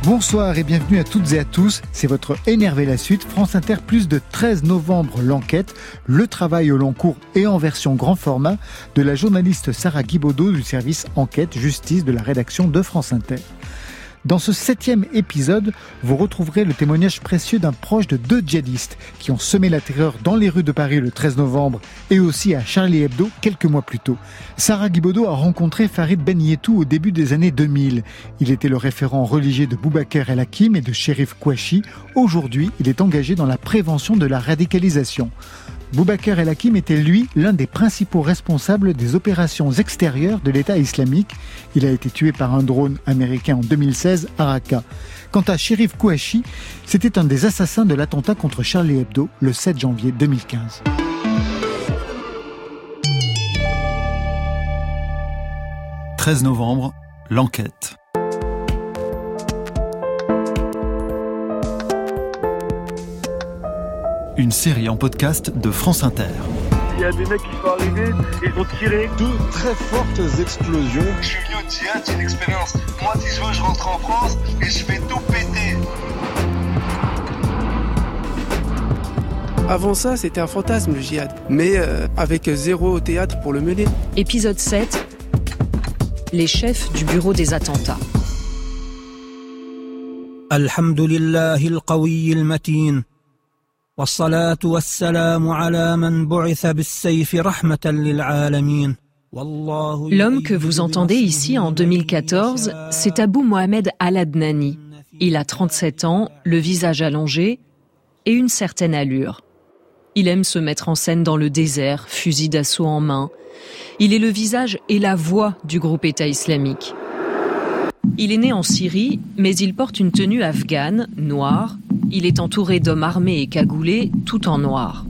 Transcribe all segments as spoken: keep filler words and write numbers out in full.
Bonsoir et bienvenue à toutes et à tous, c'est votre Énervé la suite, France Inter plus de treize novembre, l'enquête, le travail au long cours et en version grand format de la journaliste Sarah Guibaudot du service Enquête Justice de la rédaction de France Inter. Dans ce septième épisode, vous retrouverez le témoignage précieux d'un proche de deux djihadistes qui ont semé la terreur dans les rues de Paris le treize novembre et aussi à Charlie Hebdo quelques mois plus tôt. Sarah Guibaudot a rencontré Farid Ben Yettou au début des années deux mille. Il était le référent religieux de Boubacar El Hakim et de Cherif Kouachi. Aujourd'hui, il est engagé dans la prévention de la radicalisation. Boubacar El Hakim était, lui, l'un des principaux responsables des opérations extérieures de l'État islamique. Il a été tué par un drone américain en deux mille seize à Raqqa. Quant à Cherif Kouachi, c'était un des assassins de l'attentat contre Charlie Hebdo le sept janvier deux mille quinze. treize novembre, l'enquête. Une série en podcast de France Inter. Il y a des mecs qui sont arrivés, ils ont tiré. Deux très fortes explosions. Je suis venu au djihad, c'est une expérience. Moi, si je veux, je rentre en France et je vais tout péter. Avant ça, c'était un fantasme, le djihad. Mais euh, avec zéro théâtre pour le mener. Épisode sept. Les chefs du bureau des attentats. Alhamdulillahi al-qawi al-matin. والصلاة والسلام على من بعث بالسيف رحمة للعالمين. L'homme que vous entendez ici en deux mille quatorze, c'est Abou Mohamed Al-Adnani. Il a trente-sept ans, le visage allongé et une certaine allure. Il aime se mettre en scène dans le désert, fusil d'assaut en main. Il est le visage et la voix du groupe État islamique. Il est né en Syrie, mais il porte une tenue afghane, noire. Il est entouré d'hommes armés et cagoulés, tout en noir.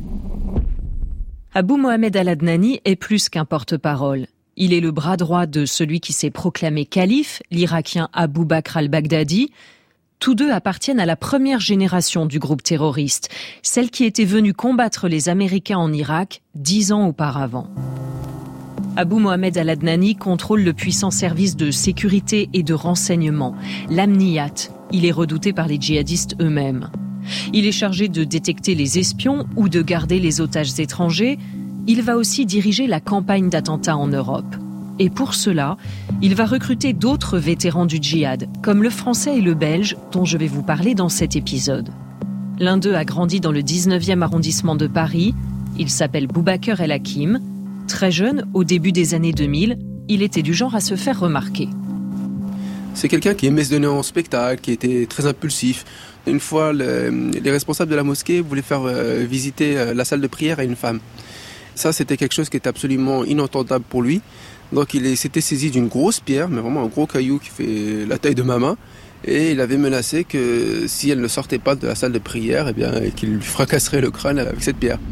Abou Mohamed Al-Adnani est plus qu'un porte-parole. Il est le bras droit de celui qui s'est proclamé calife, l'Irakien Abou Bakr al-Baghdadi. Tous deux appartiennent à la première génération du groupe terroriste, celle qui était venue combattre les Américains en Irak dix ans auparavant. Abou Mohamed Al-Adnani contrôle le puissant service de sécurité et de renseignement, l'Amniyat. Il est redouté par les djihadistes eux-mêmes. Il est chargé de détecter les espions ou de garder les otages étrangers. Il va aussi diriger la campagne d'attentats en Europe. Et pour cela, il va recruter d'autres vétérans du djihad, comme le français et le belge, dont je vais vous parler dans cet épisode. L'un d'eux a grandi dans le dix-neuvième arrondissement de Paris. Il s'appelle Boubacar El Hakim. Très jeune, au début des années deux mille, il était du genre à se faire remarquer. C'est quelqu'un qui aimait se donner en spectacle, qui était très impulsif. Une fois, le, les responsables de la mosquée voulaient faire euh, visiter euh, la salle de prière à une femme. Ça, c'était quelque chose qui était absolument inentendable pour lui. Donc il est, s'était saisi d'une grosse pierre, mais vraiment un gros caillou qui fait la taille de ma main. Et il avait menacé que si elle ne sortait pas de la salle de prière, eh bien, qu'il lui fracasserait le crâne avec cette pierre.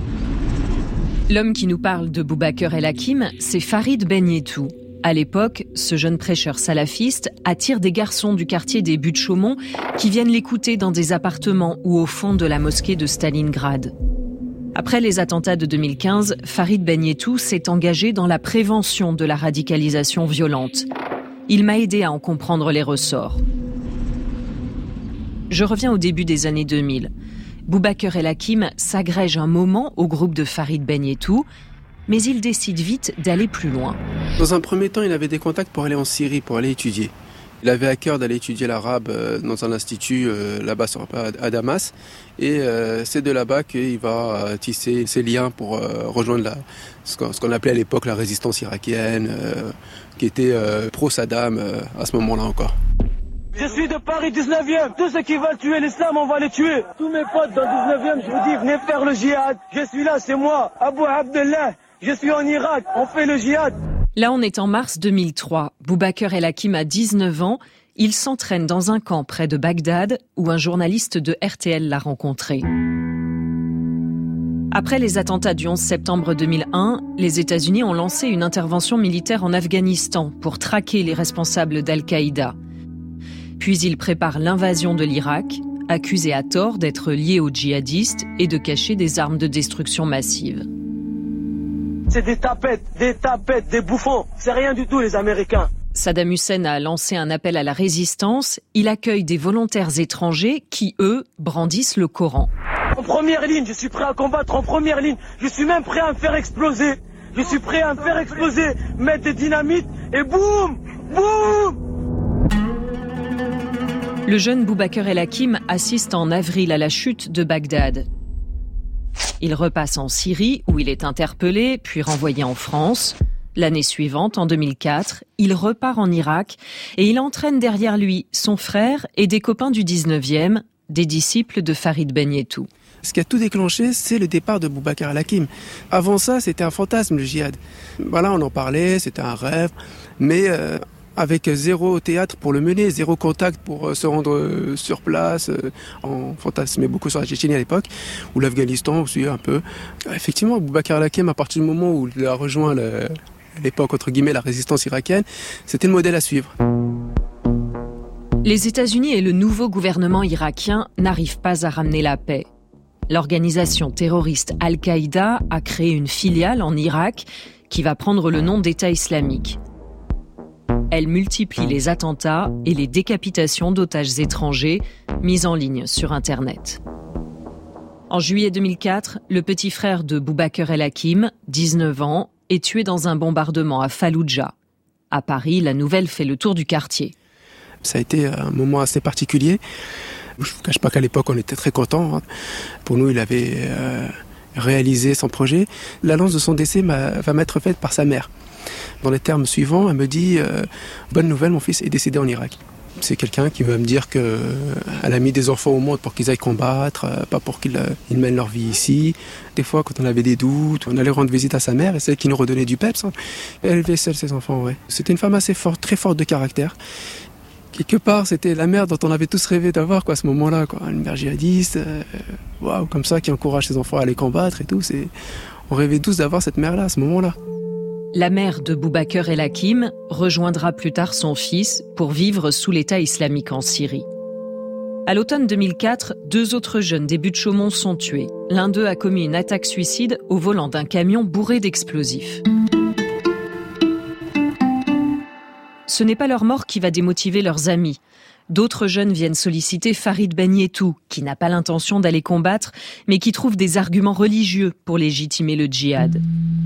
L'homme qui nous parle de Boubacar El Hakim, c'est Farid Ben Yettou. À l'époque, ce jeune prêcheur salafiste attire des garçons du quartier des Buttes-Chaumont qui viennent l'écouter dans des appartements ou au fond de la mosquée de Stalingrad. Après les attentats de deux mille quinze, Farid Ben Yettou s'est engagé dans la prévention de la radicalisation violente. Il m'a aidé à en comprendre les ressorts. Je reviens au début des années deux mille. Boubacar El Hakim s'agrège un moment au groupe de Farid Ben Yettou, mais il décide vite d'aller plus loin. Dans un premier temps, il avait des contacts pour aller en Syrie, pour aller étudier. Il avait à cœur d'aller étudier l'arabe dans un institut là-bas à Damas. Et c'est de là-bas qu'il va tisser ses liens pour rejoindre la, ce qu'on appelait à l'époque la résistance irakienne, qui était pro-Saddam à ce moment-là encore. Je suis de Paris dix-neuvième. Tous ceux qui veulent tuer l'islam, on va les tuer. Tous mes potes dans le dix-neuvième, je vous dis, venez faire le djihad. Je suis là, c'est moi, Abou Abdallah. Je suis en Irak, on fait le djihad. Là, on est en mars deux mille trois. Boubacar El Hakim a dix-neuf ans. Il s'entraîne dans un camp près de Bagdad où un journaliste de R T L l'a rencontré. Après les attentats du onze septembre deux mille un, les États-Unis ont lancé une intervention militaire en Afghanistan pour traquer les responsables d'Al-Qaïda. Puis ils préparent l'invasion de l'Irak, accusés à tort d'être liés aux djihadistes et de cacher des armes de destruction massive. C'est des tapettes, des tapettes, des bouffons. C'est rien du tout, les Américains. Saddam Hussein a lancé un appel à la résistance. Il accueille des volontaires étrangers qui, eux, brandissent le Coran. En première ligne, je suis prêt à combattre en première ligne. Je suis même prêt à me faire exploser. Je suis prêt à me faire exploser, mettre des dynamites et boum, boum. Le jeune Boubacar El Hakim assiste en avril à la chute de Bagdad. Il repasse en Syrie, où il est interpellé, puis renvoyé en France. L'année suivante, en deux mille quatre, il repart en Irak et il entraîne derrière lui son frère et des copains du dix-neuvième, des disciples de Farid Ben Yetou. Ce qui a tout déclenché, c'est le départ de Boubacar El Hakim. Avant ça, c'était un fantasme, le djihad. Voilà, on en parlait, c'était un rêve, mais euh, avec zéro théâtre pour le mener, zéro contact pour euh, se rendre euh, sur place. Euh, on fantasmait beaucoup sur la Tchétchénie à l'époque, ou l'Afghanistan aussi un peu. Effectivement, Boubacar El Hakim, à partir du moment où il a rejoint le... à l'époque, entre guillemets, la résistance irakienne, c'était le modèle à suivre. Les États-Unis et le nouveau gouvernement irakien n'arrivent pas à ramener la paix. L'organisation terroriste Al-Qaïda a créé une filiale en Irak qui va prendre le nom d'État islamique. Elle multiplie les attentats et les décapitations d'otages étrangers mis en ligne sur Internet. En juillet deux mille quatre, le petit frère de Boubacar El Hakim, dix-neuf ans, est tué dans un bombardement à Falloujah. À Paris, la nouvelle fait le tour du quartier. Ça a été un moment assez particulier. Je ne vous cache pas qu'à l'époque, on était très contents. Pour nous, il avait euh, réalisé son projet. L'annonce de son décès m'a, va m'être faite par sa mère. Dans les termes suivants, elle me dit euh, « Bonne nouvelle, mon fils est décédé en Irak ». C'est quelqu'un qui va me dire qu'elle a mis des enfants au monde pour qu'ils aillent combattre, pas pour qu'ils ils mènent leur vie ici. Des fois, quand on avait des doutes, on allait rendre visite à sa mère, et celle qui nous redonnait du peps. Hein. Elle élevait seule ses enfants, ouais. C'était une femme assez forte, très forte de caractère. Quelque part, c'était la mère dont on avait tous rêvé d'avoir quoi, à ce moment-là. Quoi. Une mère djihadiste, euh, waouh, comme ça, qui encourage ses enfants à aller combattre et tout. C'est... On rêvait tous d'avoir cette mère-là, à ce moment-là. La mère de Boubacar El Hakim rejoindra plus tard son fils pour vivre sous l'État islamique en Syrie. À l'automne deux mille quatre, deux autres jeunes des Buttes-Chaumont sont tués. L'un d'eux a commis une attaque suicide au volant d'un camion bourré d'explosifs. Ce n'est pas leur mort qui va démotiver leurs amis. D'autres jeunes viennent solliciter Farid Ben Yetou, qui n'a pas l'intention d'aller combattre, mais qui trouve des arguments religieux pour légitimer le djihad.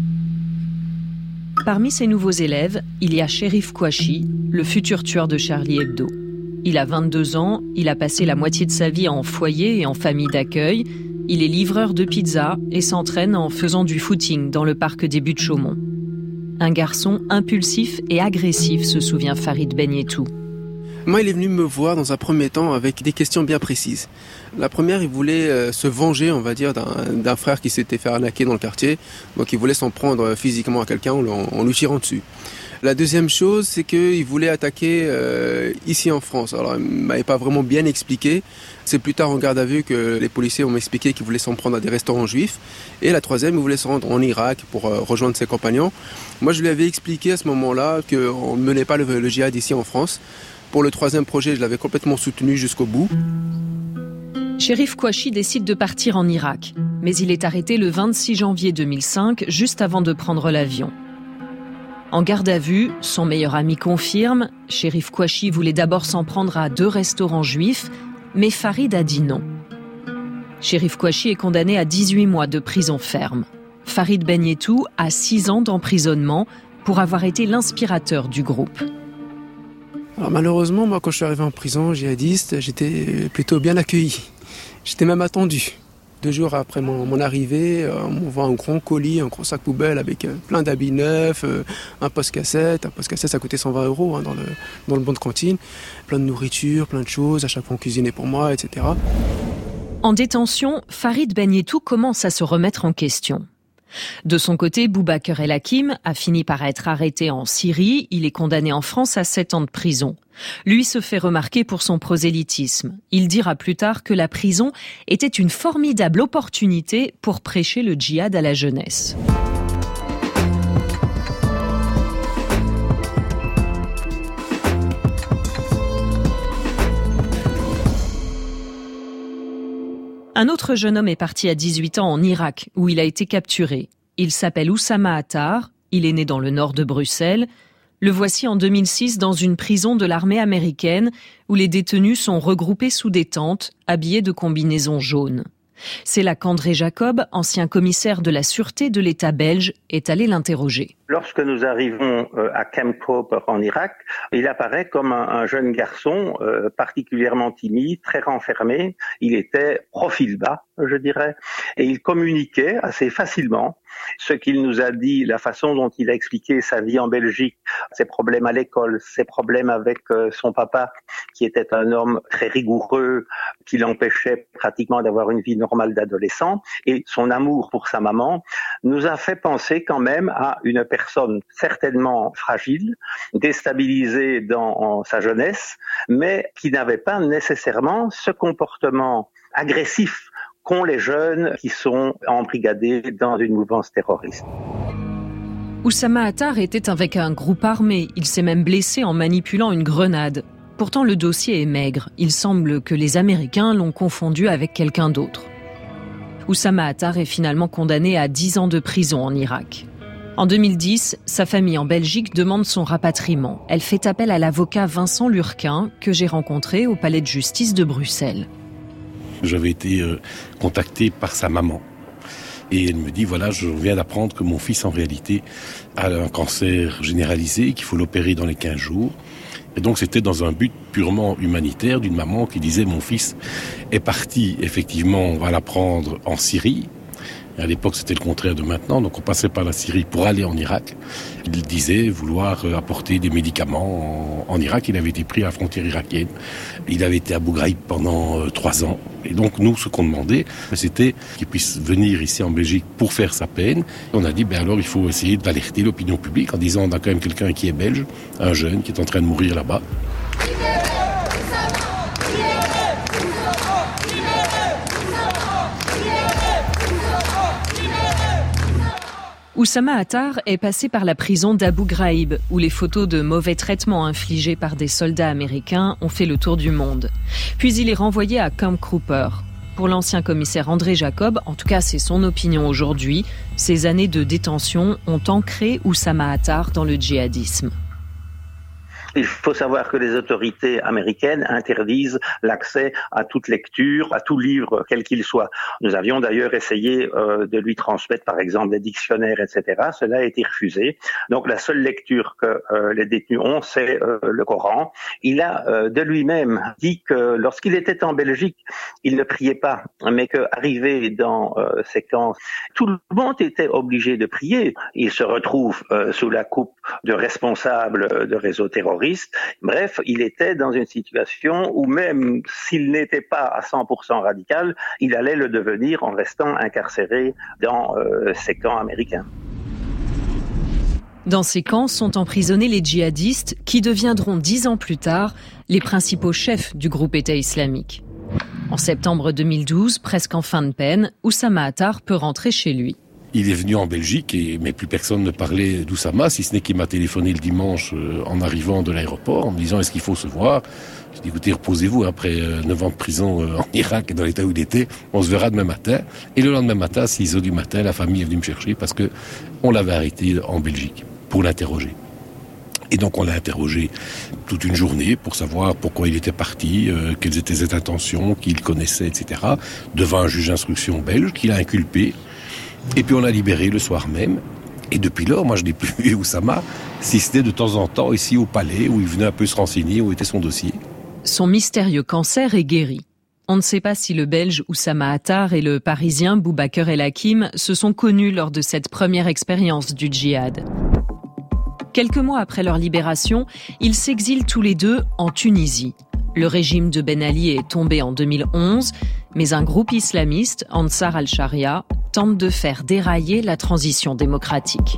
Parmi ces nouveaux élèves, il y a Cherif Kouachi, le futur tueur de Charlie Hebdo. Il a vingt-deux ans, il a passé la moitié de sa vie en foyer et en famille d'accueil. Il est livreur de pizza et s'entraîne en faisant du footing dans le parc des Buttes-Chaumont. Un garçon impulsif et agressif, se souvient Farid Ben Yetou. Moi, il est venu me voir dans un premier temps avec des questions bien précises. La première, il voulait euh, se venger, on va dire, d'un, d'un frère qui s'était fait arnaquer dans le quartier. Donc, il voulait s'en prendre physiquement à quelqu'un en, en lui tirant dessus. La deuxième chose, c'est qu'il voulait attaquer euh, ici en France. Alors, il ne m'avait pas vraiment bien expliqué. C'est plus tard en garde à vue que les policiers ont expliqué qu'il voulait s'en prendre à des restaurants juifs. Et la troisième, il voulait se rendre en Irak pour euh, rejoindre ses compagnons. Moi, je lui avais expliqué à ce moment-là qu'on ne menait pas le, le djihad ici en France. Pour le troisième projet, je l'avais complètement soutenu jusqu'au bout. Cherif Kouachi décide de partir en Irak, mais il est arrêté le vingt-six janvier deux mille cinq, juste avant de prendre l'avion. En garde à vue, son meilleur ami confirme, Cherif Kouachi voulait d'abord s'en prendre à deux restaurants juifs, mais Farid a dit non. Cherif Kouachi est condamné à dix-huit mois de prison ferme. Farid Ben Yetou a six ans d'emprisonnement pour avoir été l'inspirateur du groupe. Alors malheureusement, moi, quand je suis arrivé en prison djihadiste, j'étais plutôt bien accueilli. J'étais même attendu. Deux jours après mon, mon arrivée, on m'envoie un grand colis, un gros sac poubelle avec plein d'habits neufs, un poste-cassette. Un poste-cassette, ça coûtait cent vingt euros hein, dans, le, dans le bon de cantine. Plein de nourriture, plein de choses, à chaque fois on cuisinait pour moi, et cetera. En détention, Farid Ben Yetou commence à se remettre en question. De son côté, Boubacar El Hakim a fini par être arrêté en Syrie. Il est condamné en France à sept ans de prison. Lui se fait remarquer pour son prosélytisme. Il dira plus tard que la prison était une formidable opportunité pour prêcher le djihad à la jeunesse. Un autre jeune homme est parti à dix-huit ans en Irak, où il a été capturé. Il s'appelle Oussama Attar, il est né dans le nord de Bruxelles. Le voici en deux mille six dans une prison de l'armée américaine où les détenus sont regroupés sous des tentes, habillés de combinaisons jaunes. C'est là qu'André Jacob, ancien commissaire de la sûreté de l'État belge, est allé l'interroger. Lorsque nous arrivons à Camp Cooper en Irak, il apparaît comme un, un jeune garçon euh, particulièrement timide, très renfermé. Il était profil bas, je dirais, et il communiquait assez facilement. Ce qu'il nous a dit, la façon dont il a expliqué sa vie en Belgique, ses problèmes à l'école, ses problèmes avec euh, son papa, qui était un homme très rigoureux, qui l'empêchait pratiquement d'avoir une vie normale d'adolescent, et son amour pour sa maman, nous a fait penser quand même à une personne certainement fragile, déstabilisée dans sa jeunesse, mais qui n'avait pas nécessairement ce comportement agressif qu'ont les jeunes qui sont embrigadés dans une mouvance terroriste. Oussama Attar était avec un groupe armé. Il s'est même blessé en manipulant une grenade. Pourtant, le dossier est maigre. Il semble que les Américains l'ont confondu avec quelqu'un d'autre. Oussama Attar est finalement condamné à dix ans de prison en Irak. En deux mille dix, sa famille en Belgique demande son rapatriement. Elle fait appel à l'avocat Vincent Lurquin, que j'ai rencontré au palais de justice de Bruxelles. J'avais été euh, contacté par sa maman. Et elle me dit, voilà, je viens d'apprendre que mon fils, en réalité, a un cancer généralisé, qu'il faut l'opérer dans les quinze jours. Et donc, c'était dans un but purement humanitaire d'une maman qui disait, mon fils est parti, effectivement, on va l'apprendre en Syrie. Et à l'époque, c'était le contraire de maintenant, donc on passait par la Syrie pour aller en Irak. Il disait vouloir apporter des médicaments en, en Irak. Il avait été pris à la frontière irakienne. Il avait été à Abu Ghraib pendant euh, trois ans. Et donc, nous, ce qu'on demandait, c'était qu'il puisse venir ici en Belgique pour faire sa peine. Et on a dit, ben alors, il faut essayer d'alerter l'opinion publique en disant, on a quand même quelqu'un qui est belge, un jeune qui est en train de mourir là-bas. Oussama Attar est passé par la prison d'Abu Ghraib, où les photos de mauvais traitements infligés par des soldats américains ont fait le tour du monde. Puis il est renvoyé à Camp Cooper. Pour l'ancien commissaire André Jacob, en tout cas c'est son opinion aujourd'hui, ces années de détention ont ancré Oussama Attar dans le djihadisme. Il faut savoir que les autorités américaines interdisent l'accès à toute lecture, à tout livre, quel qu'il soit. Nous avions d'ailleurs essayé euh, de lui transmettre, par exemple, des dictionnaires, et cetera. Cela a été refusé. Donc, la seule lecture que euh, les détenus ont, c'est euh, le Coran. Il a euh, de lui-même dit que lorsqu'il était en Belgique, il ne priait pas, mais qu'arrivé dans euh, ces camps, tout le monde était obligé de prier. Il se retrouve euh, sous la coupe de responsables de réseaux terroristes. Bref, il était dans une situation où même s'il n'était pas à cent pour cent radical, il allait le devenir en restant incarcéré dans euh, ces camps américains. Dans ces camps sont emprisonnés les djihadistes qui deviendront dix ans plus tard les principaux chefs du groupe État islamique. En septembre deux mille douze, presque en fin de peine, Oussama Attar peut rentrer chez lui. Il est venu en Belgique, et, mais plus personne ne parlait d'Oussama, si ce n'est qu'il m'a téléphoné le dimanche euh, en arrivant de l'aéroport, en me disant « Est-ce qu'il faut se voir ?» J'ai dit « Écoutez, reposez-vous, après euh, neuf ans de prison euh, en Irak et dans l'état où il était, on se verra demain matin. » Et le lendemain matin, à six heures du matin, la famille est venue me chercher parce que on l'avait arrêté en Belgique pour l'interroger. Et donc on l'a interrogé toute une journée pour savoir pourquoi il était parti, euh, quelles étaient ses intentions, qui il connaissait, et cetera, devant un juge d'instruction belge qui l'a inculpé. Et puis on l'a libéré le soir même. Et depuis lors, moi je n'ai plus vu Oussama, si c'était de temps en temps ici au palais, où il venait un peu se renseigner où était son dossier. Son mystérieux cancer est guéri. On ne sait pas si le Belge Oussama Attar et le Parisien Boubaker El Hakim se sont connus lors de cette première expérience du djihad. Quelques mois après leur libération, ils s'exilent tous les deux en Tunisie. Le régime de Ben Ali est tombé en deux mille onze, mais un groupe islamiste, Ansar al-Sharia, tente de faire dérailler la transition démocratique.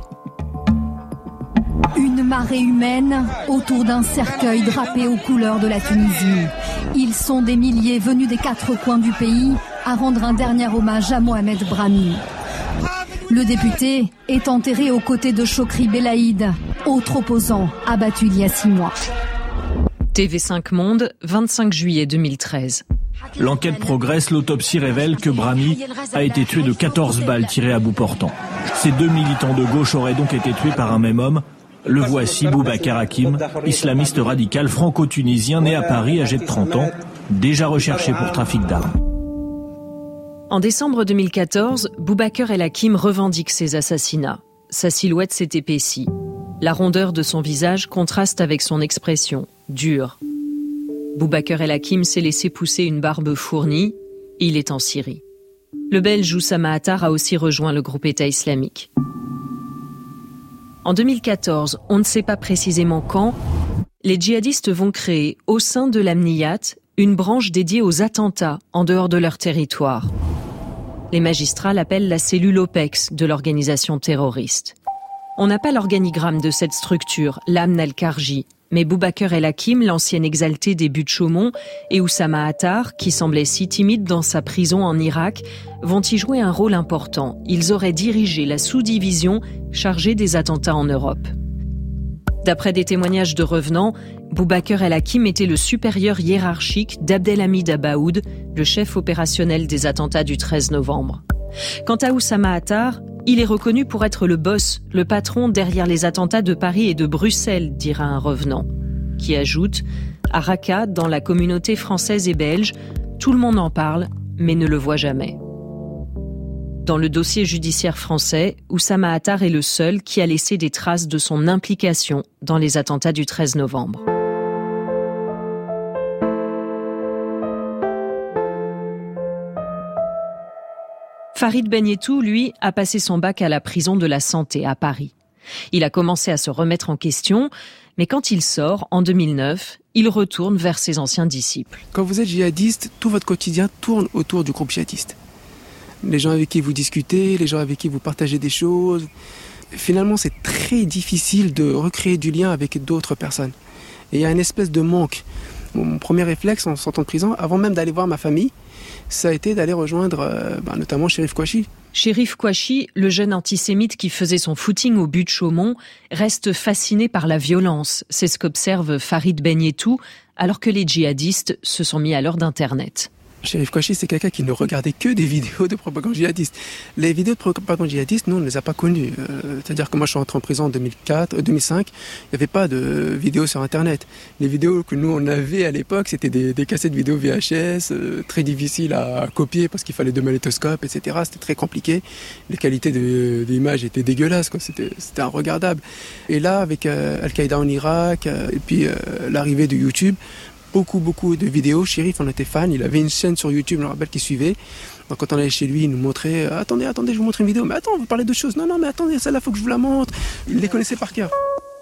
Une marée humaine autour d'un cercueil drapé aux couleurs de la Tunisie. Ils sont des milliers venus des quatre coins du pays à rendre un dernier hommage à Mohamed Brahmi. Le député est enterré aux côtés de Chokri Belaïd, autre opposant abattu il y a six mois. T V cinq Monde, vingt-cinq juillet deux mille treize. L'enquête progresse, l'autopsie révèle que Brahmi a été tué de quatorze balles tirées à bout portant. Ces deux militants de gauche auraient donc été tués par un même homme Le voici, Boubacar Hakim, islamiste radical franco-tunisien né à Paris, âgé de trente ans, déjà recherché pour trafic d'armes. En décembre deux mille quatorze, Boubacar El Hakim revendique ses assassinats. Sa silhouette s'est épaissie. La rondeur de son visage contraste avec son expression, dure. Boubacar El Hakim s'est laissé pousser une barbe fournie. Il est en Syrie. Le Belge Oussama Attar a aussi rejoint le groupe État islamique. En deux mille quatorze, on ne sait pas précisément quand, les djihadistes vont créer, au sein de l'Amniyat, une branche dédiée aux attentats en dehors de leur territoire. Les magistrats l'appellent la cellule OPEX de l'organisation terroriste. On n'a pas l'organigramme de cette structure, l'Amn al-Karji, mais Boubacar El Hakim, l'ancien exalté des buts de Chaumont, et Oussama Attar, qui semblait si timide dans sa prison en Irak, vont y jouer un rôle important. Ils auraient dirigé la sous-division chargée des attentats en Europe. D'après des témoignages de revenants, Boubacar El Hakim était le supérieur hiérarchique d'Abdelhamid Abaoud, le chef opérationnel des attentats du treize novembre. Quant à Oussama Attar, il est reconnu pour être le boss, le patron derrière les attentats de Paris et de Bruxelles, dira un revenant, qui ajoute « À Raqqa, dans la communauté française et belge, tout le monde en parle, mais ne le voit jamais ». Dans le dossier judiciaire français, Oussama Attar est le seul qui a laissé des traces de son implication dans les attentats du treize novembre. Farid Benyetou, lui, a passé son bac à la prison de la Santé à Paris. Il a commencé à se remettre en question, mais quand il sort, en deux mille neuf, il retourne vers ses anciens disciples. Quand vous êtes djihadiste, tout votre quotidien tourne autour du groupe djihadiste. Les gens avec qui vous discutez, les gens avec qui vous partagez des choses. Finalement, c'est très difficile de recréer du lien avec d'autres personnes. Et il y a une espèce de manque. Mon premier réflexe en sortant de prison, avant même d'aller voir ma famille, ça a été d'aller rejoindre euh, bah, notamment Chérif Kouachi. Chérif Kouachi, le jeune antisémite qui faisait son footing au but de Chaumont, reste fasciné par la violence. C'est ce qu'observe Farid Benyetou, alors que les djihadistes se sont mis à l'heure d'Internet. Chérif Kouachi, c'est quelqu'un qui ne regardait que des vidéos de propagande djihadiste. Les vidéos de propagande djihadiste, nous, on ne les a pas connues. Euh, c'est-à-dire que moi, je suis rentré en prison en deux mille quatre, euh, deux mille cinq, il n'y avait pas de vidéos sur Internet. Les vidéos que nous, on avait à l'époque, c'était des, des cassettes vidéo V H S, euh, très difficiles à copier parce qu'il fallait deux magnétoscopes, et cetera. C'était très compliqué. Les qualités de, de l'image étaient dégueulasses, quoi. C'était, c'était regardable. Et là, avec euh, Al-Qaïda en Irak, euh, et puis euh, l'arrivée de YouTube, beaucoup, beaucoup de vidéos. Chérif en était fan. Il avait une chaîne sur YouTube, je me rappelle, qui suivait. Donc quand on allait chez lui, il nous montrait « Attendez, attendez, je vous montre une vidéo. Mais attends, on va parler d'autre chose. Non, non, mais attendez, celle-là, il faut que je vous la montre. » Il les connaissait par cœur.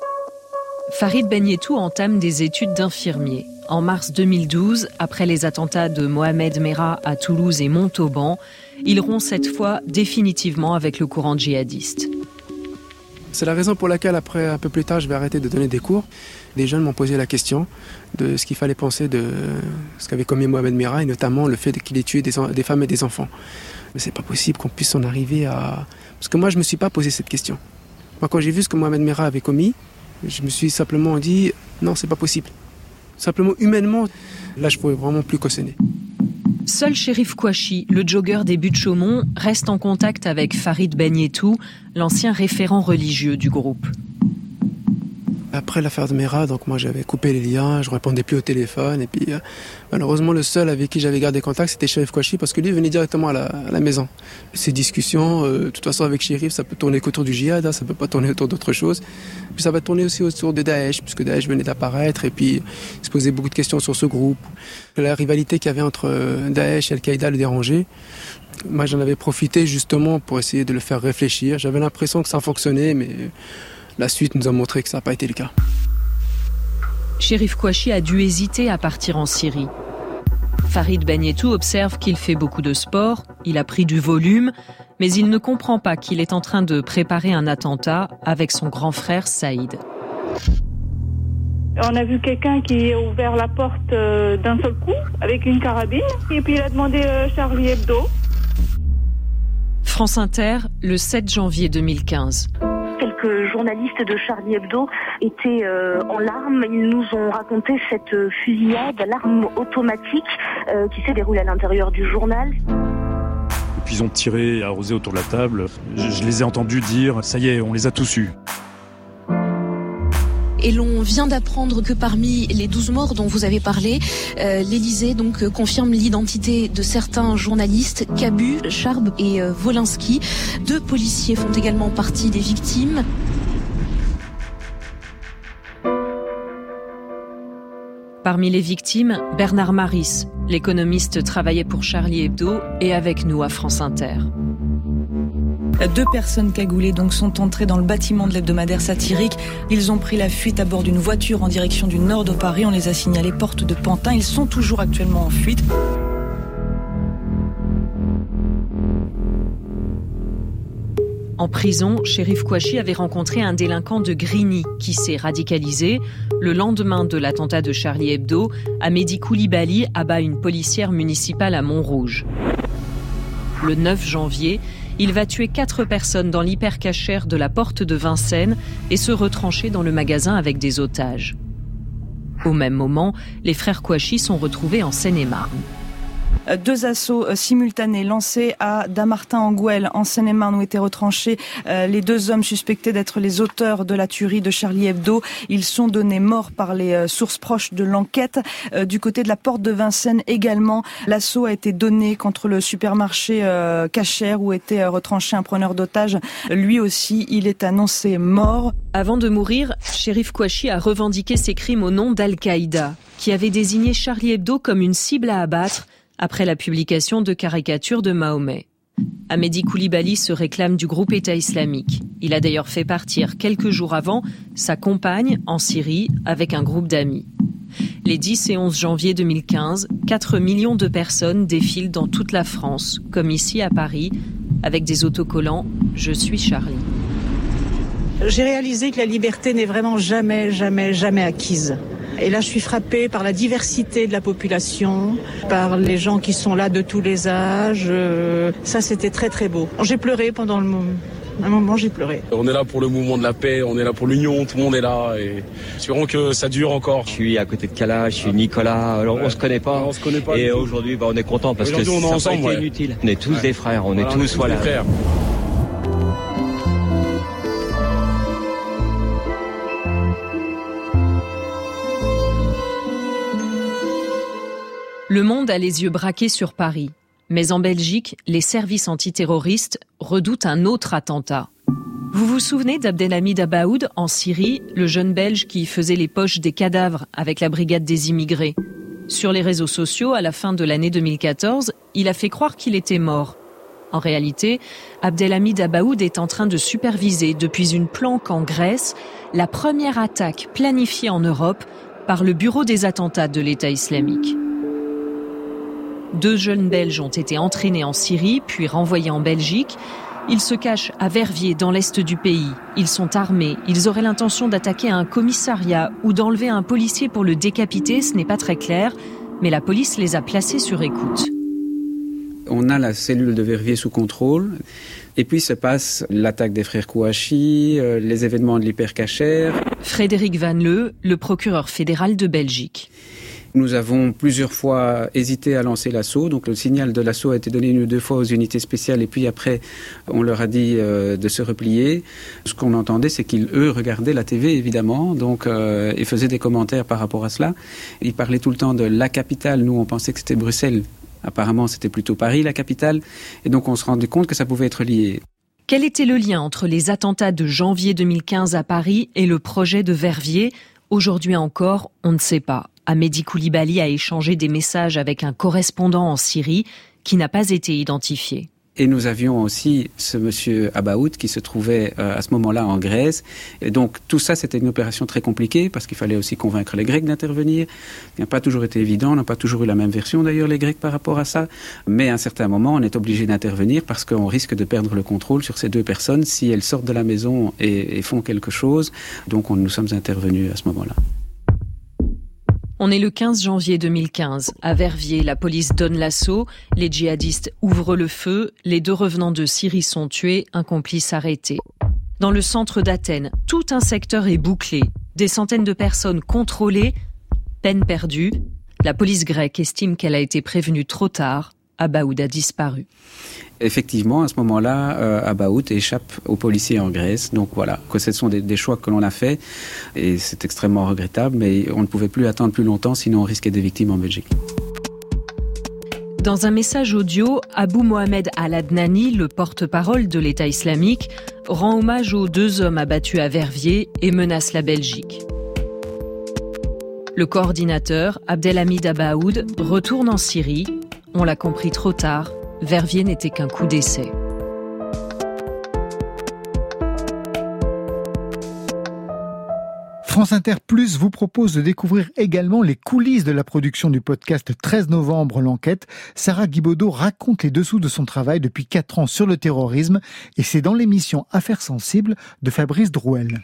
Farid Benyetou entame des études d'infirmier. En mars deux mille douze, après les attentats de Mohamed Merah à Toulouse et Montauban, il rompt cette fois définitivement avec le courant djihadiste. C'est la raison pour laquelle, après, un peu plus tard, je vais arrêter de donner des cours. Des jeunes m'ont posé la question de ce qu'il fallait penser de ce qu'avait commis Mohamed Merah, et notamment le fait qu'il ait tué des, des femmes et des enfants. Mais c'est pas possible qu'on puisse en arriver à... Parce que moi, je me suis pas posé cette question. Moi, quand j'ai vu ce que Mohamed Merah avait commis, je me suis simplement dit, non, c'est pas possible. Simplement, humainement, là, je pouvais vraiment plus cautionner. Seul Chérif Kouachi, le jogger des buts de Chaumont, reste en contact avec Farid Benyetou, l'ancien référent religieux du groupe. Après l'affaire de Merah, donc moi j'avais coupé les liens, je répondais plus au téléphone, et puis euh, malheureusement le seul avec qui j'avais gardé contact c'était Chérif Kouachi, parce que lui venait directement à la, à la maison. Ces discussions, euh, de toute façon avec Chérif, ça peut tourner qu'autour du djihad, hein, ça peut pas tourner autour d'autre chose. Puis ça va tourner aussi autour de Daesh, puisque Daesh venait d'apparaître, et puis il se posait beaucoup de questions sur ce groupe. La rivalité qu'il y avait entre Daesh et Al-Qaïda le dérangeait. Moi j'en avais profité justement pour essayer de le faire réfléchir. J'avais l'impression que ça fonctionnait, mais la suite nous a montré que ça n'a pas été le cas. Chérif Kouachi a dû hésiter à partir en Syrie. Farid Benyetou observe qu'il fait beaucoup de sport, il a pris du volume, mais il ne comprend pas qu'il est en train de préparer un attentat avec son grand frère Saïd. On a vu quelqu'un qui a ouvert la porte d'un seul coup avec une carabine et puis il a demandé Charlie Hebdo. France Inter, le sept janvier deux mille quinze. Quelques journalistes de Charlie Hebdo étaient euh, en larmes. Ils nous ont raconté cette fusillade à l'arme automatique euh, qui s'est déroulée à l'intérieur du journal. Et puis ils ont tiré, arrosé autour de la table. Je, je les ai entendus dire « ça y est, on les a tous eus ». Et l'on vient d'apprendre que parmi les douze morts dont vous avez parlé, euh, l'Élysée donc euh, confirme l'identité de certains journalistes, Cabu, Charb et euh, Wolinski. Deux policiers font également partie des victimes. Parmi les victimes, Bernard Maris, l'économiste travaillait pour Charlie Hebdo et avec nous à France Inter. Deux personnes cagoulées donc sont entrées dans le bâtiment de l'hebdomadaire satirique. Ils ont pris la fuite à bord d'une voiture en direction du nord de Paris. On les a signalés porte de Pantin. Ils sont toujours actuellement en fuite. En prison, Chérif Kouachi avait rencontré un délinquant de Grigny qui s'est radicalisé. Le lendemain de l'attentat de Charlie Hebdo, Amédi Koulibaly abat une policière municipale à Montrouge. Le neuf janvier, il va tuer quatre personnes dans l'hypercachère de la porte de Vincennes et se retrancher dans le magasin avec des otages. Au même moment, les frères Kouachi sont retrouvés en Seine-et-Marne. Deux assauts simultanés lancés à Dammartin-en-Gouel, en Seine-et-Marne, où étaient retranchés les deux hommes suspectés d'être les auteurs de la tuerie de Charlie Hebdo. Ils sont donnés morts par les sources proches de l'enquête. Du côté de la porte de Vincennes également, l'assaut a été donné contre le supermarché Cachère où était retranché un preneur d'otages. Lui aussi, il est annoncé mort. Avant de mourir, Chérif Kouachi a revendiqué ses crimes au nom d'Al-Qaïda, qui avait désigné Charlie Hebdo comme une cible à abattre après la publication de caricatures de Mahomet. Amédi Koulibaly se réclame du groupe État islamique. Il a d'ailleurs fait partir quelques jours avant sa compagne en Syrie avec un groupe d'amis. Les dix et onze janvier deux mille quinze, quatre millions de personnes défilent dans toute la France, comme ici à Paris, avec des autocollants « Je suis Charlie ». J'ai réalisé que la liberté n'est vraiment jamais, jamais, jamais acquise. Et là, je suis frappée par la diversité de la population, par les gens qui sont là de tous les âges. Ça, c'était très, très beau. J'ai pleuré pendant le moment. À un moment, j'ai pleuré. On est là pour le mouvement de la paix, on est là pour l'union, tout le monde est là. Et espérons que ça dure encore. Je suis à côté de Kala, je suis Nicolas. Alors, ouais. on se connaît pas. Non, on se connaît pas. Et aujourd'hui, bah, on est content parce que on est ça ensemble, n'a pas été ouais. inutile. On est tous ouais. des frères, on voilà, est tous, on est tous voilà. des frères. Le monde a les yeux braqués sur Paris. Mais en Belgique, les services antiterroristes redoutent un autre attentat. Vous vous souvenez d'Abdelhamid Abaoud en Syrie, le jeune Belge qui faisait les poches des cadavres avec la brigade des immigrés. Sur les réseaux sociaux, à la fin de l'année deux mille quatorze, il a fait croire qu'il était mort. En réalité, Abdelhamid Abaoud est en train de superviser depuis une planque en Grèce la première attaque planifiée en Europe par le Bureau des attentats de l'État islamique. Deux jeunes Belges ont été entraînés en Syrie, puis renvoyés en Belgique. Ils se cachent à Verviers, dans l'est du pays. Ils sont armés. Ils auraient l'intention d'attaquer un commissariat ou d'enlever un policier pour le décapiter. Ce n'est pas très clair, mais la police les a placés sur écoute. On a la cellule de Verviers sous contrôle. Et puis se passe l'attaque des frères Kouachi, euh, les événements de l'hypercachère. Frédéric Van Leu, le procureur fédéral de Belgique. Nous avons plusieurs fois hésité à lancer l'assaut. Donc le signal de l'assaut a été donné une ou deux fois aux unités spéciales et puis après on leur a dit euh, de se replier. Ce qu'on entendait, c'est qu'ils, eux, regardaient la T V évidemment donc, euh, et faisaient des commentaires par rapport à cela. Ils parlaient tout le temps de la capitale. Nous, on pensait que c'était Bruxelles. Apparemment, c'était plutôt Paris, la capitale. Et donc on se rendait compte que ça pouvait être lié. Quel était le lien entre les attentats de janvier deux mille quinze à Paris et le projet de Verviers ? Aujourd'hui encore, on ne sait pas. Amédi Koulibaly a échangé des messages avec un correspondant en Syrie qui n'a pas été identifié. Et nous avions aussi ce monsieur Abaoud qui se trouvait euh, à ce moment-là en Grèce. Et donc tout ça, c'était une opération très compliquée parce qu'il fallait aussi convaincre les Grecs d'intervenir. Il n'a pas toujours été évident, on n'a pas toujours eu la même version d'ailleurs les Grecs par rapport à ça. Mais à un certain moment, on est obligé d'intervenir parce qu'on risque de perdre le contrôle sur ces deux personnes si elles sortent de la maison et, et font quelque chose. Donc on, nous sommes intervenus à ce moment-là. On est le quinze janvier deux mille quinze. À Verviers, la police donne l'assaut. Les djihadistes ouvrent le feu. Les deux revenants de Syrie sont tués, un complice arrêté. Dans le centre d'Athènes, tout un secteur est bouclé. Des centaines de personnes contrôlées. Peine perdue. La police grecque estime qu'elle a été prévenue trop tard. Abaoud a disparu. Effectivement, à ce moment-là, euh, Abaoud échappe aux policiers en Grèce. Donc voilà, que ce sont des, des choix que l'on a faits et c'est extrêmement regrettable, mais on ne pouvait plus attendre plus longtemps, sinon on risquait des victimes en Belgique. Dans un message audio, Abou Mohamed Al-Adnani, le porte-parole de l'État islamique, rend hommage aux deux hommes abattus à Verviers et menace la Belgique. Le coordinateur, Abdelhamid Abaoud, retourne en Syrie. On l'a compris trop tard, Verviers n'était qu'un coup d'essai. France Inter Plus vous propose de découvrir également les coulisses de la production du podcast treize novembre, l'enquête. Sarah Guibaudot raconte les dessous de son travail depuis quatre ans sur le terrorisme et c'est dans l'émission Affaires sensibles de Fabrice Drouel.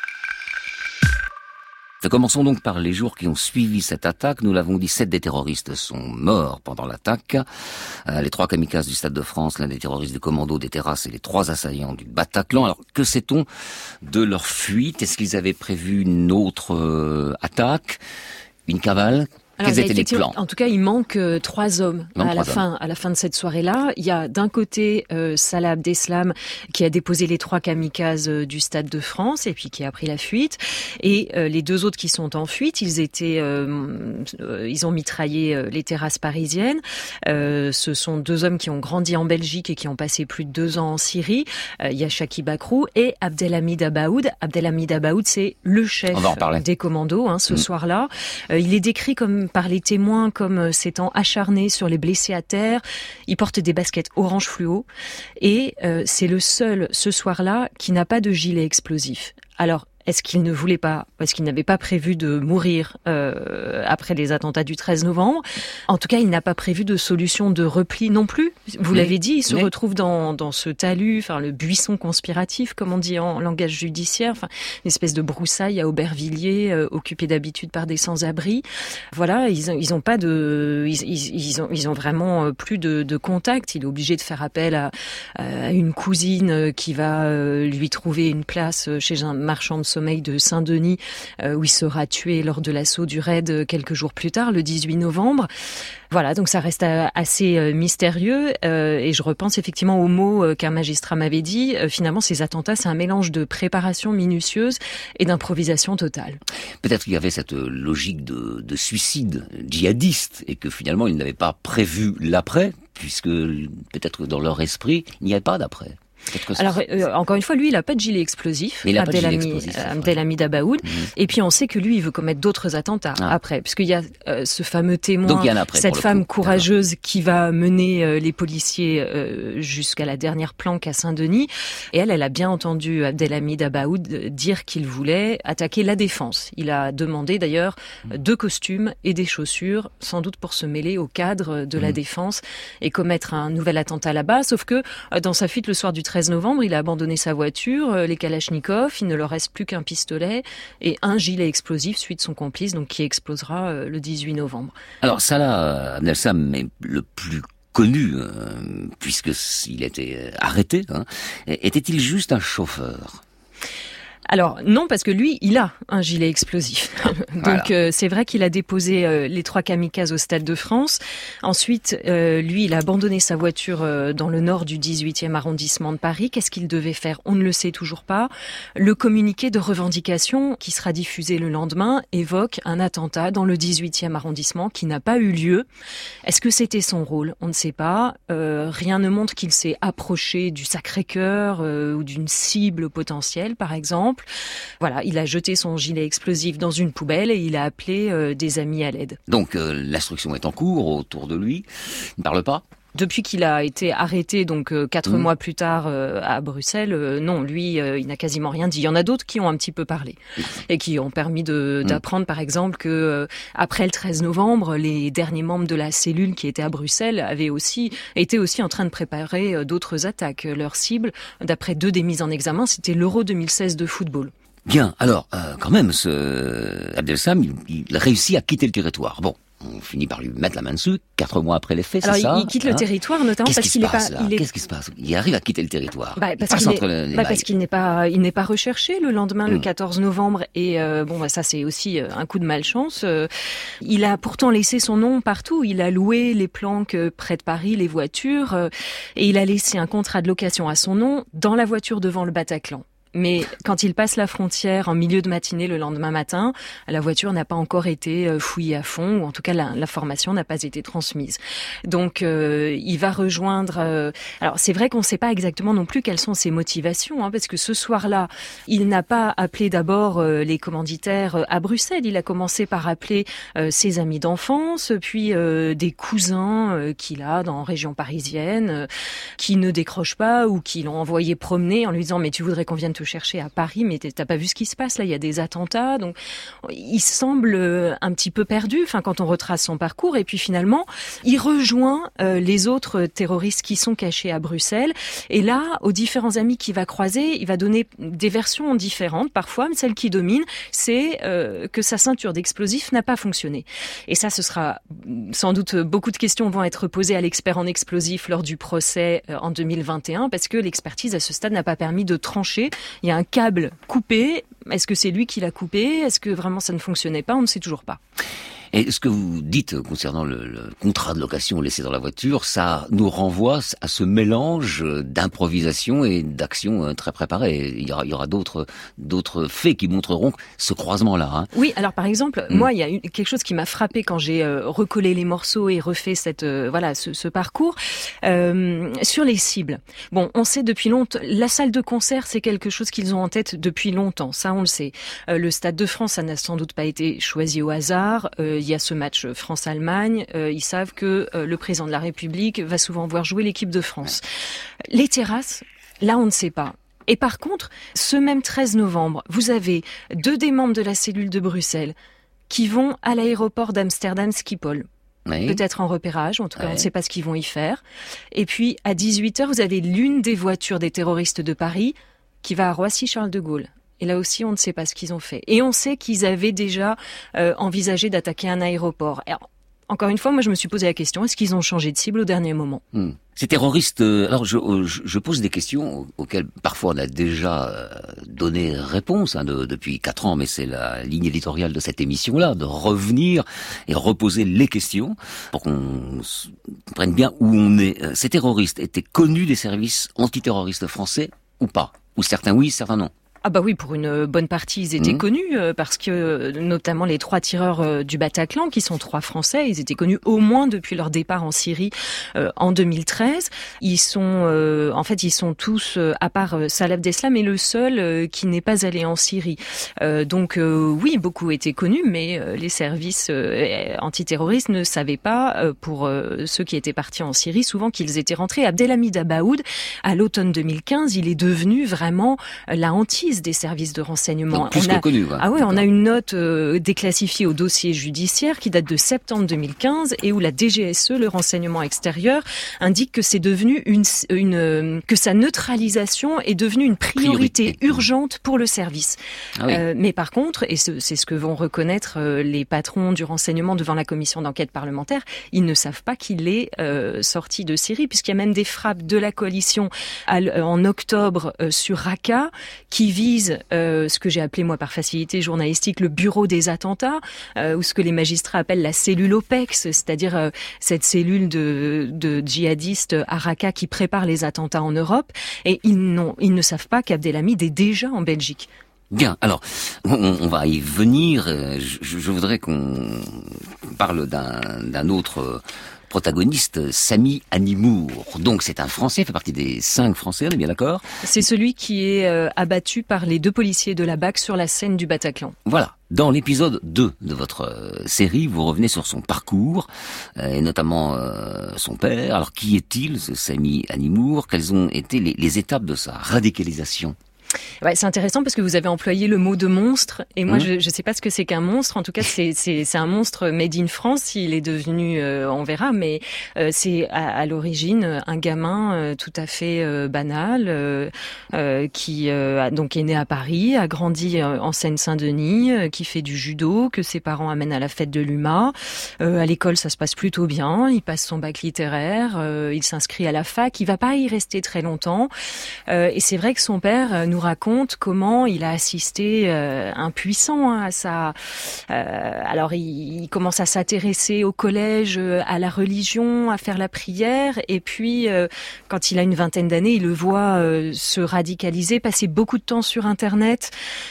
Commençons donc par les jours qui ont suivi cette attaque. Nous l'avons dit, sept des terroristes sont morts pendant l'attaque. Euh, les trois kamikazes du Stade de France, l'un des terroristes des commandos des terrasses et les trois assaillants du Bataclan. Alors, que sait-on de leur fuite? Est-ce qu'ils avaient prévu une autre euh, attaque? Une cavale? Alors, Quels étaient les plans? En tout cas, il manque euh, trois hommes manque à la trois fin, hommes. à la fin de cette soirée-là. Il y a d'un côté euh, Salah Abdeslam qui a déposé les trois kamikazes euh, du Stade de France et puis qui a pris la fuite. Et euh, les deux autres qui sont en fuite, ils étaient, euh, euh, ils ont mitraillé euh, les terrasses parisiennes. Euh, ce sont deux hommes qui ont grandi en Belgique et qui ont passé plus de deux ans en Syrie. Euh, il y a Shakib Bakrou et Abdelhamid Abaoud. Abdelhamid Abaoud, c'est le chef des commandos hein, ce mmh. soir-là. Euh, il est décrit comme par les témoins comme s'étant acharné sur les blessés à terre. Il porte des baskets orange fluo et euh, c'est le seul ce soir-là qui n'a pas de gilet explosif. Alors, est-ce qu'il ne voulait pas, est-ce qu'il n'avait pas prévu de mourir euh, après les attentats du treize novembre? En tout cas, il n'a pas prévu de solution de repli non plus. Vous oui. l'avez dit, il se oui. retrouve dans, dans ce talus, enfin le buisson conspiratif, comme on dit en langage judiciaire, enfin une espèce de broussaille à Aubervilliers, euh, occupée d'habitude par des sans-abri. Voilà, ils ont, ils ont pas de, ils, ils, ils ont, ils ont vraiment plus de, de contact. Il est obligé de faire appel à, à une cousine qui va lui trouver une place chez un marchand de sommeil de Saint-Denis, euh, où il sera tué lors de l'assaut du raid quelques jours plus tard, le dix-huit novembre. Voilà, donc ça reste assez euh, mystérieux euh, et je repense effectivement aux mots euh, qu'un magistrat m'avait dit. Euh, finalement, ces attentats, c'est un mélange de préparation minutieuse et d'improvisation totale. Peut-être qu'il y avait cette logique de, de suicide djihadiste et que finalement, ils n'avaient pas prévu l'après, puisque peut-être dans leur esprit, il n'y avait pas d'après. Alors, euh, encore une fois, lui, il n'a pas de gilet explosif, Abdelhamid Abaoud. Mmh. Et puis, on sait que lui, il veut commettre d'autres attentats ah. après, puisqu'il y a euh, ce fameux témoin, après, cette femme courageuse D'accord. qui va mener euh, les policiers euh, jusqu'à la dernière planque à Saint-Denis. Et elle, elle a bien entendu Abdelhamid Abaoud dire qu'il voulait attaquer la défense. Il a demandé d'ailleurs mmh. deux costumes et des chaussures, sans doute pour se mêler au cadre de mmh. la défense et commettre un nouvel attentat là-bas. Sauf que euh, dans sa fuite le soir du treize novembre, il a abandonné sa voiture, les kalachnikovs, il ne leur reste plus qu'un pistolet et un gilet explosif, celui de son complice, donc qui explosera le dix-huit novembre. Alors Salah Abdeslam est le plus connu, euh, puisqu'il était arrêté. Hein. Était-il juste un chauffeur ? Alors non, parce que lui, il a un gilet explosif. Donc voilà. euh, c'est vrai qu'il a déposé euh, les trois kamikazes au Stade de France. Ensuite, euh, lui, il a abandonné sa voiture euh, dans le nord du dix-huitième arrondissement de Paris. Qu'est-ce qu'il devait faire ? On ne le sait toujours pas. Le communiqué de revendication qui sera diffusé le lendemain évoque un attentat dans le dix-huitième arrondissement qui n'a pas eu lieu. Est-ce que c'était son rôle ? On ne sait pas. Euh, rien ne montre qu'il s'est approché du Sacré-Cœur euh, ou d'une cible potentielle, par exemple. Voilà, il a jeté son gilet explosif dans une poubelle et il a appelé euh, des amis à l'aide. Donc euh, l'instruction est en cours autour de lui. Il ne parle pas ? Depuis qu'il a été arrêté, donc euh, quatre mmh. mois plus tard euh, à Bruxelles, euh, non, lui, euh, il n'a quasiment rien dit. Il y en a d'autres qui ont un petit peu parlé et qui ont permis de, mmh. d'apprendre, par exemple, que euh, après le treize novembre, les derniers membres de la cellule qui étaient à Bruxelles avaient aussi étaient aussi en train de préparer euh, d'autres attaques. Leur cible, d'après deux des mises en examen, c'était l'Euro deux mille seize de football. Bien, alors, euh, quand même, ce Abdeslam, il, il réussit à quitter le territoire. Bon. on finit par lui mettre la main dessus, quatre mois après les faits, Alors, c'est ça? il quitte hein le territoire, notamment Qu'est-ce parce qu'il n'est pas... Il est... Qu'est-ce qui se passe? Il arrive à quitter le territoire. Bah, parce qu'il est... bah, parce qu'il n'est pas, il n'est pas recherché le lendemain, mmh. le quatorze novembre, et euh, bon, bah, ça c'est aussi un coup de malchance. Euh, il a pourtant laissé son nom partout. Il a loué les planques près de Paris, les voitures, euh, et il a laissé un contrat de location à son nom dans la voiture devant le Bataclan. Mais quand il passe la frontière en milieu de matinée le lendemain matin, la voiture n'a pas encore été fouillée à fond, ou en tout cas l'information n'a pas été transmise. Donc euh, il va rejoindre... Euh... Alors c'est vrai qu'on ne sait pas exactement non plus quelles sont ses motivations, hein, parce que ce soir-là, il n'a pas appelé d'abord euh, les commanditaires à Bruxelles. Il a commencé par appeler euh, ses amis d'enfance, puis euh, des cousins euh, qu'il a dans la région parisienne, euh, qui ne décrochent pas ou qui l'ont envoyé promener en lui disant « mais tu voudrais qu'on vienne te chercher à Paris, mais t'as pas vu ce qui se passe là, il y a des attentats. » Donc il semble un petit peu perdu, enfin quand on retrace son parcours, et puis finalement il rejoint euh, les autres terroristes qui sont cachés à Bruxelles, et là aux différents amis qu'il va croiser, il va donner des versions différentes parfois, mais celle qui domine c'est euh, que sa ceinture d'explosifs n'a pas fonctionné. Et ça, ce sera sans doute, beaucoup de questions vont être posées à l'expert en explosifs lors du procès euh, en deux mille vingt et un, parce que l'expertise à ce stade n'a pas permis de trancher. Il y a un câble coupé. Est-ce que c'est lui qui l'a coupé? Est-ce que vraiment ça ne fonctionnait pas? On ne sait toujours pas. Et ce que vous dites concernant le, le contrat de location laissé dans la voiture, ça nous renvoie à ce mélange d'improvisation et d'action très préparée. Il y aura, il y aura d'autres, d'autres faits qui montreront ce croisement-là. Hein. Oui, alors par exemple, mmh. moi, il y a eu quelque chose qui m'a frappé quand j'ai euh, recollé les morceaux et refait cette, euh, voilà, ce, ce parcours euh, sur les cibles. Bon, on sait depuis longtemps, la salle de concert, c'est quelque chose qu'ils ont en tête depuis longtemps. Ça, on le sait. Euh, le Stade de France, ça n'a sans doute pas été choisi au hasard. Euh, Il y a ce match France-Allemagne. Euh, ils savent que euh, le président de la République va souvent voir jouer l'équipe de France. Les terrasses, là, on ne sait pas. Et par contre, ce même treize novembre, vous avez deux des membres de la cellule de Bruxelles qui vont à l'aéroport d'Amsterdam Schiphol. Oui. Peut-être en repérage, en tout cas, ouais. On ne sait pas ce qu'ils vont y faire. Et puis, à dix-huit heures, vous avez l'une des voitures des terroristes de Paris qui va à Roissy-Charles de Gaulle. Et là aussi, on ne sait pas ce qu'ils ont fait. Et on sait qu'ils avaient déjà euh, envisagé d'attaquer un aéroport. Alors, encore une fois, moi, je me suis posé la question, est-ce qu'ils ont changé de cible au dernier moment? hmm. Ces terroristes, euh, alors je, je, je pose des questions auxquelles parfois on a déjà euh, donné réponse hein, de, depuis quatre ans, mais c'est la ligne éditoriale de cette émission-là, de revenir et reposer les questions pour qu'on comprenne bien où on est. Ces terroristes étaient connus des services antiterroristes français ou pas? Ou certains oui, certains non? Ah bah oui, pour une bonne partie, ils étaient mmh. connus euh, parce que euh, notamment les trois tireurs euh, du Bataclan, qui sont trois Français, ils étaient connus au moins depuis leur départ en Syrie euh, en deux mille treize. Ils sont, euh, en fait, ils sont tous, euh, à part euh, Salah Abdeslam, est le seul euh, qui n'est pas allé en Syrie. Euh, donc euh, oui, beaucoup étaient connus, mais euh, les services euh, antiterroristes ne savaient pas, euh, pour euh, ceux qui étaient partis en Syrie, souvent qu'ils étaient rentrés. Abdelhamid Abaoud, à l'automne deux mille quinze, il est devenu vraiment euh, la hantise des services de renseignement. Donc, plus on a, connu, quoi. Ah ouais, on a une note euh, déclassifiée au dossier judiciaire qui date de septembre deux mille quinze et où la D G S E, le renseignement extérieur, indique que c'est devenu une, une que sa neutralisation est devenue une priorité, priorité. urgente pour le service. Ah oui. euh, mais par contre, et ce, c'est ce que vont reconnaître euh, les patrons du renseignement devant la commission d'enquête parlementaire, ils ne savent pas qu'il est euh, sorti de Syrie, puisqu'il y a même des frappes de la coalition à, en octobre euh, sur Raqqa qui vise euh, ce que j'ai appelé moi par facilité journalistique le bureau des attentats, euh, ou ce que les magistrats appellent la cellule OPEX, c'est-à-dire euh, cette cellule de, de djihadistes à Raqqa qui prépare les attentats en Europe, et ils, n'ont, ils ne savent pas qu'Abdelhamid est déjà en Belgique. Bien, alors, on, on va y venir. Je, je voudrais qu'on parle d'un, d'un autre protagoniste, Sami Hanimour. Donc c'est un Français, il fait partie des cinq Français, on est bien d'accord? C'est celui qui est euh, abattu par les deux policiers de la B A C sur la scène du Bataclan. Voilà. Dans l'épisode deux de votre euh, série, vous revenez sur son parcours, euh, et notamment euh, son père. Alors qui est-il, ce Sami Hanimour? Quelles ont été les, les étapes de sa radicalisation? Ouais, c'est intéressant parce que vous avez employé le mot de monstre et moi Mmh. je ne sais pas ce que c'est qu'un monstre. En tout cas, c'est c'est c'est un monstre made in France. Il est devenu, euh, on verra, mais euh, c'est à, à l'origine un gamin euh, tout à fait euh, banal euh, euh, qui euh, a, donc est né à Paris, a grandi euh, en Seine-Saint-Denis, euh, qui fait du judo, que ses parents amènent à la fête de l'U M A. Euh, à l'école, ça se passe plutôt bien. Il passe son bac littéraire, euh, il s'inscrit à la fac. Il va pas y rester très longtemps. Euh, et c'est vrai que son père euh, nous raconte comment il a assisté euh, impuissant hein, à sa. Euh, alors il, il commence à s'intéresser au collège, euh, à la religion, à faire la prière, et puis euh, quand il a une vingtaine d'années, il le voit euh, se radicaliser, passer beaucoup de temps sur Internet.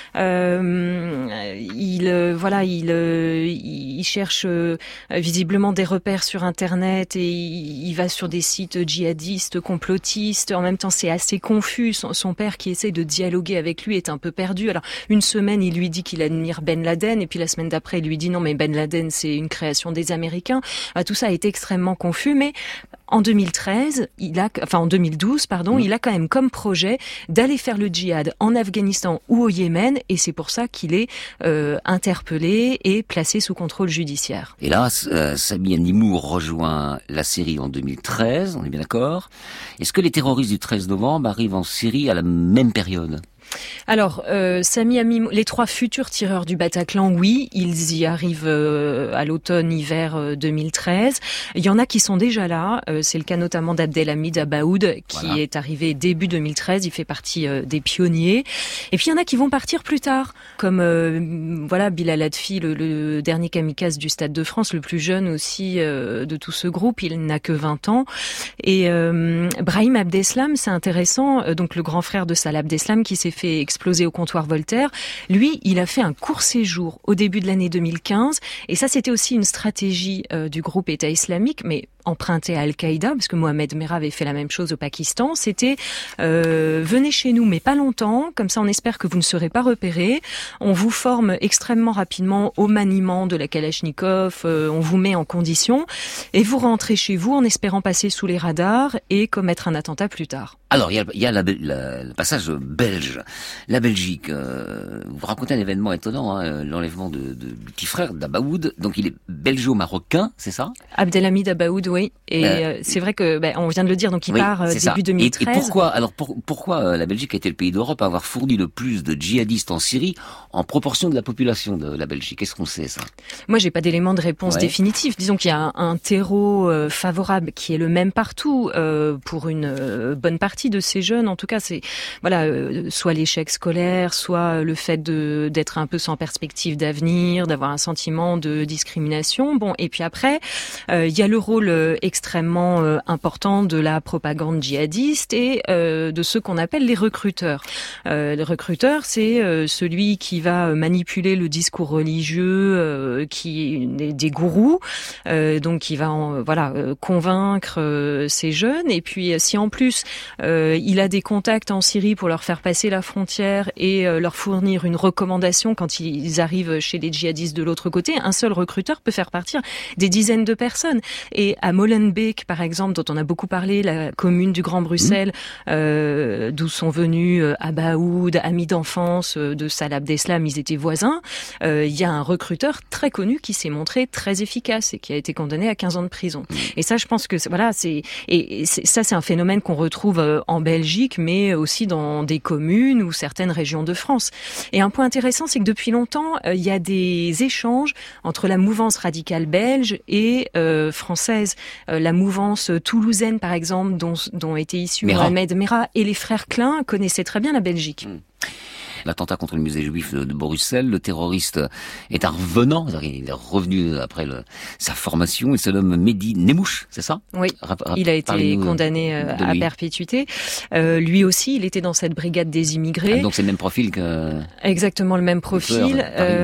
Euh, il euh, voilà, il euh, il cherche euh, visiblement des repères sur Internet et il, il va sur des sites djihadistes, complotistes. En même temps, c'est assez confus. Son, son père qui essaie de dialoguer avec lui est un peu perdu. Alors, une semaine, il lui dit qu'il admire Ben Laden, et puis la semaine d'après, il lui dit non, mais Ben Laden, c'est une création des Américains. Ah, tout ça a été extrêmement confus, mais en deux mille treize, il a, enfin en deux mille douze, pardon, mmh. il a quand même comme projet d'aller faire le djihad en Afghanistan ou au Yémen, et c'est pour ça qu'il est euh, interpellé et placé sous contrôle judiciaire. Et là, euh, Sami Hanimour rejoint la Syrie en deux mille treize, on est bien d'accord. Est-ce que les terroristes du treize novembre arrivent en Syrie à la même période ? Alors, euh, Sami Hanimour, les trois futurs tireurs du Bataclan, oui, ils y arrivent euh, à l'automne-hiver euh, deux mille treize. Il y en a qui sont déjà là. Euh, c'est le cas notamment d'Abdelhamid Abaoud, qui voilà. est arrivé début deux mille treize. Il fait partie euh, des pionniers. Et puis il y en a qui vont partir plus tard, comme euh, voilà Bilal Hadfi, le, le dernier kamikaze du Stade de France, le plus jeune aussi euh, de tout ce groupe. Il n'a que vingt ans. Et euh, Brahim Abdeslam, c'est intéressant. Euh, donc le grand frère de Salah Abdeslam, qui s'est fait exploser au comptoir Voltaire. Lui, il a fait un court séjour au début de l'année deux mille quinze, et ça, c'était aussi une stratégie euh, du groupe État islamique, mais emprunté à Al-Qaïda, parce que Mohamed Merah avait fait la même chose au Pakistan. C'était euh, venez chez nous, mais pas longtemps, comme ça on espère que vous ne serez pas repérés. On vous forme extrêmement rapidement au maniement de la Kalachnikov, euh, on vous met en condition, et vous rentrez chez vous en espérant passer sous les radars et commettre un attentat plus tard. Alors, il y a, il y a la, la, le passage belge. La Belgique, euh, vous racontez un événement étonnant, hein, l'enlèvement de, de, du petit frère d'Abaoud. Donc, il est belgeo-marocain, c'est ça ? Abdelhamid Abaoud, oui. Et euh, c'est vrai que, ben, on vient de le dire, donc il oui, part début ça. deux mille treize. Et, et pourquoi, alors pour, pourquoi la Belgique a été le pays d'Europe à avoir fourni le plus de djihadistes en Syrie en proportion de la population de la Belgique ? Qu'est-ce qu'on sait, ça ? Moi, j'ai pas d'élément de réponse ouais. définitif. Disons qu'il y a un, un terreau euh, favorable qui est le même partout euh, pour une euh, bonne partie de ces jeunes. En tout cas, c'est voilà, euh, soit l'échec scolaire, soit le fait de d'être un peu sans perspective d'avenir, d'avoir un sentiment de discrimination. Bon, et puis après, euh, il y a le rôle euh, extrêmement euh, important de la propagande djihadiste et euh, de ceux qu'on appelle les recruteurs. Euh, le recruteur, c'est euh, celui qui va manipuler le discours religieux, euh, qui des, des gourous, euh, donc qui va en, voilà euh, convaincre euh, ces jeunes. Et puis, si en plus euh, il a des contacts en Syrie pour leur faire passer la frontière et euh, leur fournir une recommandation quand ils arrivent chez les djihadistes de l'autre côté, un seul recruteur peut faire partir des dizaines de personnes. Et à Molenbeek, par exemple, dont on a beaucoup parlé, la commune du Grand Bruxelles, mmh. euh, d'où sont venus euh, Abaoud, amis d'enfance euh, de Salah Abdeslam, ils étaient voisins, euh, il y a un recruteur très connu qui s'est montré très efficace et qui a été condamné à quinze ans de prison. Mmh. Et ça, je pense que voilà, c'est et, et c'est, ça, c'est un phénomène qu'on retrouve euh, en Belgique, mais aussi dans des communes ou certaines régions de France. Et un point intéressant, c'est que depuis longtemps, euh, il y a des échanges entre la mouvance radicale belge et euh, française. Euh, la mouvance toulousaine, par exemple, dont, dont était issu Mohamed Merah, et les frères Klein connaissaient très bien la Belgique. Mmh. L'attentat contre le musée juif de, de Bruxelles, le terroriste est un revenant, il est revenu après le, sa formation, il se nomme Mehdi Nemmouche, c'est ça ? Oui, rap, rap, il a été condamné euh, à perpétuité. Euh, lui aussi, il était dans cette brigade des immigrés. Ah, donc c'est le même profil que... Exactement le même profil.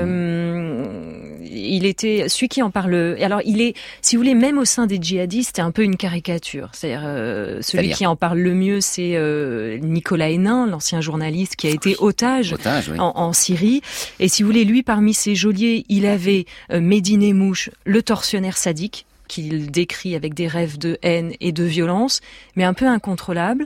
Euh, il était celui qui en parle. Alors il est, si vous voulez, même au sein des djihadistes, c'est un peu une caricature. C'est-à-dire euh, celui C'est-à-dire qui en parle le mieux, c'est euh, Nicolas Hénin, l'ancien journaliste qui a été otage, otage oui. en, en Syrie. Et si vous voulez, lui, parmi ses geôliers, il avait euh, Mehdi Nemmouche, le tortionnaire sadique. qu'il décrit avec des rêves de haine et de violence, mais un peu incontrôlables.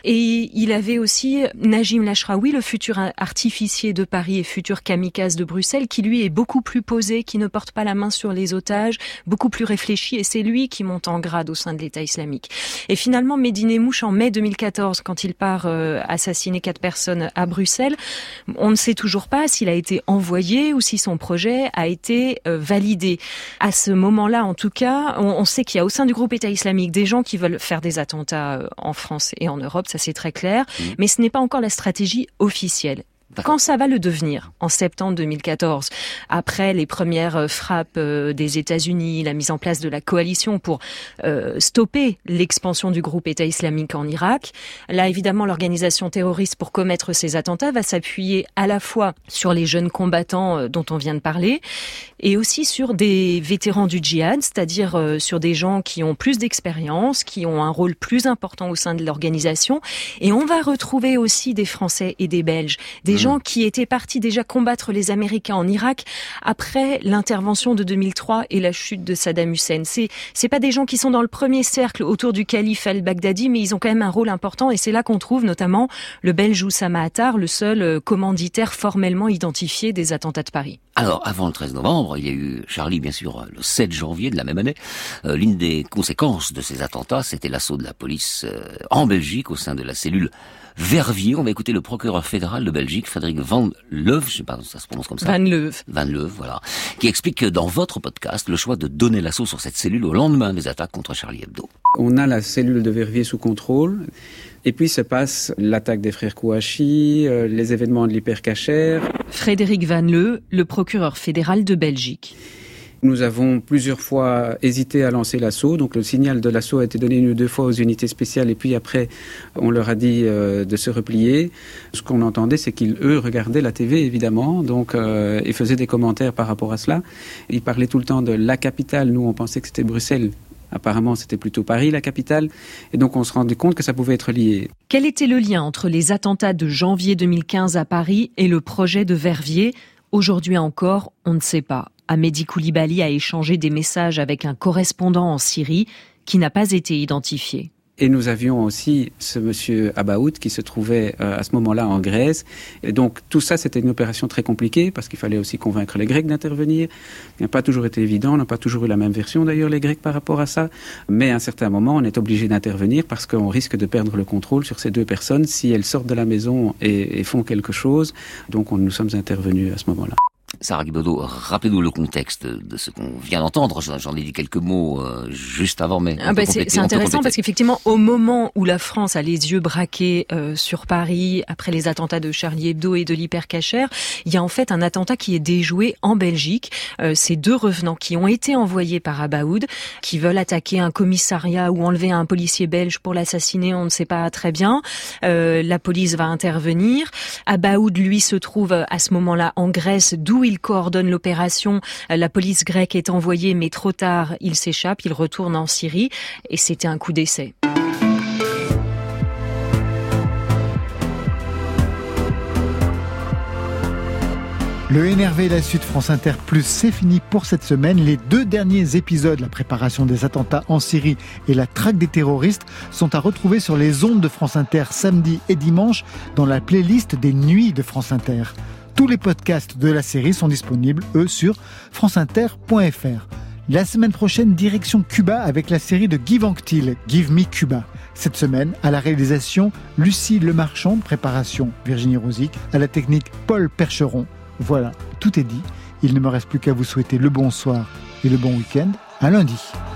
Et il avait aussi Najim Lachraoui, le futur artificier de Paris et futur kamikaze de Bruxelles, qui lui est beaucoup plus posé, qui ne porte pas la main sur les otages, beaucoup plus réfléchi, et c'est lui qui monte en grade au sein de l'État islamique. Et finalement, Mehdi Nemmouche, en mai deux mille quatorze, quand il part euh, assassiner quatre personnes à Bruxelles, on ne sait toujours pas s'il a été envoyé ou si son projet a été euh, validé. À ce moment-là, en tout cas, on, on sait qu'il y a au sein du groupe État islamique des gens qui veulent faire des attentats euh, en France et en Europe, ça c'est très clair, mmh. mais ce n'est pas encore la stratégie officielle. Quand ça va le devenir, en septembre deux mille quatorze, après les premières frappes des États-Unis, la mise en place de la coalition pour euh, stopper l'expansion du groupe État islamique en Irak, là évidemment l'organisation terroriste pour commettre ces attentats va s'appuyer à la fois sur les jeunes combattants dont on vient de parler et aussi sur des vétérans du djihad, c'est-à-dire euh, sur des gens qui ont plus d'expérience, qui ont un rôle plus important au sein de l'organisation, et on va retrouver aussi des Français et des Belges, des gens qui étaient partis déjà combattre les Américains en Irak après l'intervention de deux mille trois et la chute de Saddam Hussein. C'est, c'est pas des gens qui sont dans le premier cercle autour du calife al-Baghdadi, mais ils ont quand même un rôle important, et c'est là qu'on trouve notamment le Belge Oussama Attar, le seul commanditaire formellement identifié des attentats de Paris. Alors, avant le treize novembre, il y a eu, Charlie, bien sûr, le sept janvier de la même année. Euh, l'une des conséquences de ces attentats, c'était l'assaut de la police euh, en Belgique au sein de la cellule Verviers. On va écouter le procureur fédéral de Belgique, Frédéric Van Leuve, je sais pas si ça se prononce comme ça. Van Leuve. Van Leuve, voilà. Qui explique que dans votre podcast, le choix de donner l'assaut sur cette cellule au lendemain des attaques contre Charlie Hebdo. On a la cellule de Verviers sous contrôle. Et puis se passe l'attaque des frères Kouachi, euh, les événements de l'hypercachère. Frédéric Van Leuve, le procureur fédéral de Belgique. Nous avons plusieurs fois hésité à lancer l'assaut. Donc le signal de l'assaut a été donné une ou deux fois aux unités spéciales, et puis après on leur a dit euh, de se replier. Ce qu'on entendait, c'est qu'ils, eux, regardaient la T V évidemment, donc euh, et faisaient des commentaires par rapport à cela. Ils parlaient tout le temps de la capitale. Nous, on pensait que c'était Bruxelles. Apparemment, c'était plutôt Paris, la capitale. Et donc, on se rendait compte que ça pouvait être lié. Quel était le lien entre les attentats de janvier deux mille quinze à Paris et le projet de Verviers ? Aujourd'hui encore, on ne sait pas. Amédi Koulibaly a échangé des messages avec un correspondant en Syrie qui n'a pas été identifié. Et nous avions aussi ce monsieur Abaoud qui se trouvait euh, à ce moment-là en Grèce. Et donc tout ça, c'était une opération très compliquée parce qu'il fallait aussi convaincre les Grecs d'intervenir. Il n'a pas toujours été évident, on n'a pas toujours eu la même version d'ailleurs les Grecs par rapport à ça. Mais à un certain moment, on est obligé d'intervenir parce qu'on risque de perdre le contrôle sur ces deux personnes si elles sortent de la maison et, et font quelque chose. Donc on, nous sommes intervenus à ce moment-là. Sarah Guibaud, rappelez-nous le contexte de ce qu'on vient d'entendre. J'en ai dit quelques mots euh, juste avant, mais ah bah c'est, c'est intéressant parce qu'effectivement, au moment où la France a les yeux braqués euh, sur Paris, après les attentats de Charlie Hebdo et de l'hypercachère, il y a en fait un attentat qui est déjoué en Belgique. Euh, ces deux revenants qui ont été envoyés par Abaoud, qui veulent attaquer un commissariat ou enlever un policier belge pour l'assassiner, on ne sait pas très bien. Euh, la police va intervenir. Abaoud, lui, se trouve à ce moment-là en Grèce, d'où il coordonne l'opération. La police grecque est envoyée, mais trop tard, il s'échappe, il retourne en Syrie, et c'était un coup d'essai. Le N R V La Suite France Inter Plus, c'est fini pour cette semaine. Les deux derniers épisodes, la préparation des attentats en Syrie et la traque des terroristes, sont à retrouver sur les ondes de France Inter samedi et dimanche dans la playlist des nuits de France Inter. Tous les podcasts de la série sont disponibles, eux, sur franceinter point f r. La semaine prochaine, direction Cuba avec la série de Guy Anctil, Give Me Cuba. Cette semaine, à la réalisation, Lucie Lemarchand, préparation Virginie Rosic, à la technique Paul Percheron. Voilà, tout est dit. Il ne me reste plus qu'à vous souhaiter le bonsoir et le bon week-end. À lundi.